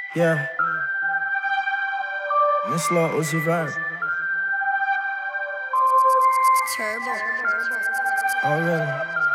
Yeah. This Lil Uzi Vert. Turbo. Already.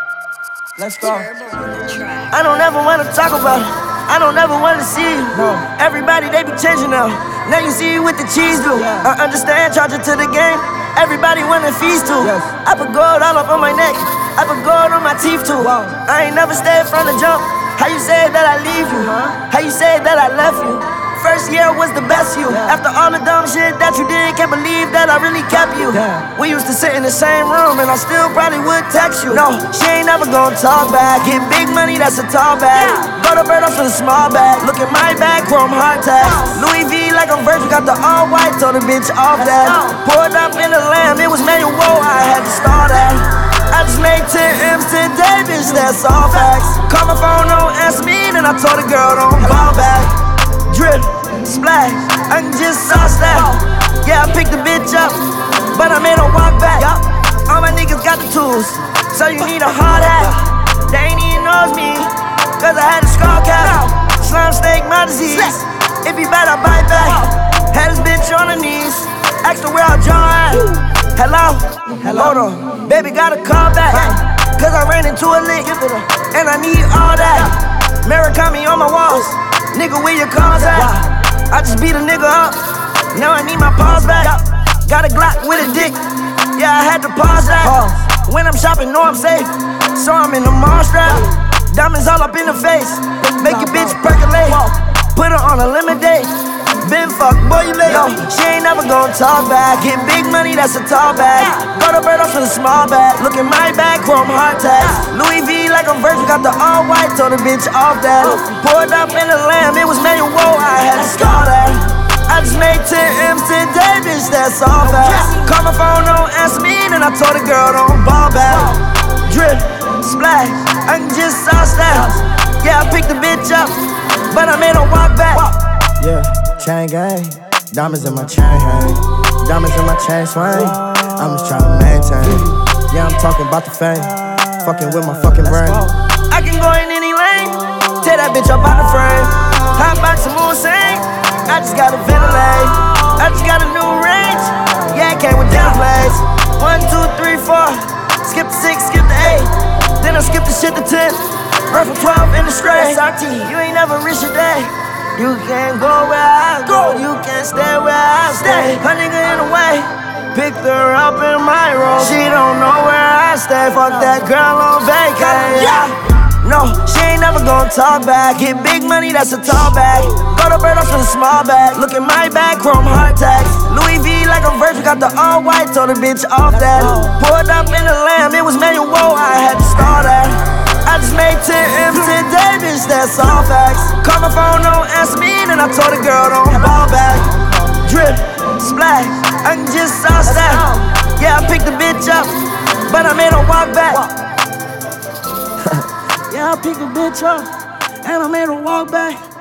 Let's go. Turbo. I don't ever wanna talk about it. I don't ever wanna see you. No. Everybody, they be changing now. Now you see what the cheese do. Yeah. I understand, charge it to the game. Everybody wanna feast too. Yes. I put gold all up on my neck. I put gold on my teeth too. Wow. I ain't never stayed from the jump. How you say that I leave you? How you say that I left you? First year was the best you. Yeah. After all the dumb shit that you did, can't believe that I really kept you. Yeah. We used to sit in the same room and I still probably would text you. No, she ain't never gonna talk back. Get big money, that's a tall bag. Go to Bird off in a small bag. Look at my bag, chrome hard tags. Louis V like I'm Virgil, got the all white, told the bitch off that. Pulled up in the Lamb, it was manual, I had to start that. I just made 10 M's today, bitch, that's all facts. Call my phone, don't answer me, then I told the girl don't call back. Drip, splash, I can just sauce that. Yeah, I picked the bitch up, but I made her walk back. All my niggas got the tools, so you need a hard hat. They ain't even knows me, cause I had a skull cap. Slime snake, my disease. If he bad, I bite back. Had this bitch on her knees, asked her where I jaw at. Hello? Hold on, baby, gotta call back. Cause I ran into a lick, and I need all that. Murakami on my walls, nigga, where your cars at? I just beat a nigga up, now I need my paws back. Got a Glock with a dick, yeah, I had to pause that. When I'm shopping, know I'm safe, so I'm in the mall strap. Diamonds all up in the face, make your bitch percolate. Put her on a lemonade. Been fucked, boy, you late. Yo, she ain't never gonna talk back. Get big money, that's a tall bag. Go to Bird off in a small bag. Look at my bag, chrome hard tags. Louis V like I'm Virgil, got the all white, told the bitch off that. Pulled up in the Lamb, it was manual, I had to start that. I just made 10 M's today, bitch, that's all facts. Call my phone, don't answer me, then I told the girl don't ball back. Drip, splash, I can just sauce that. Yeah, I picked the bitch up, but I made her walk back. Yeah. Chain gang, diamonds in my chain hang, diamonds in my chain swing. I'm just trying to maintain. Yeah, I'm talking about the fame, fucking with my fucking brain. I can go in any lane, tear that bitch up out the frame. Hot box and moon sing, I just gotta ventilate. I just got a new range, yeah, it came with dinner plates. 1, 2, 3, 4, skip the 6, skip the 8, then I skip the shit to 10. Run from 12 in the straight. SRT, you ain't never reached a day. You can't go where I go, you can't stay where I stay. Her nigga in the way, picked her up in my room. She don't know where I stay, fuck that girl on vacation. Yeah. No, she ain't never gonna talk back. Get big money, that's a tall bag. Go to Bird off in a small bag. Look at my bag, chrome hard tags. Louis V like I'm Virgil, got the all white, told the bitch off that. Pulled up in the Lamb, it was manual, I had to start that. I just made 10 M's today, bitch, that's all facts. Call my phone, don't answer me, then I told the girl don't ball back. Drip, splash, I can just sauce that. Yeah, I picked the bitch up, but I made her walk back. Yeah, I picked the bitch up, and I made her walk back.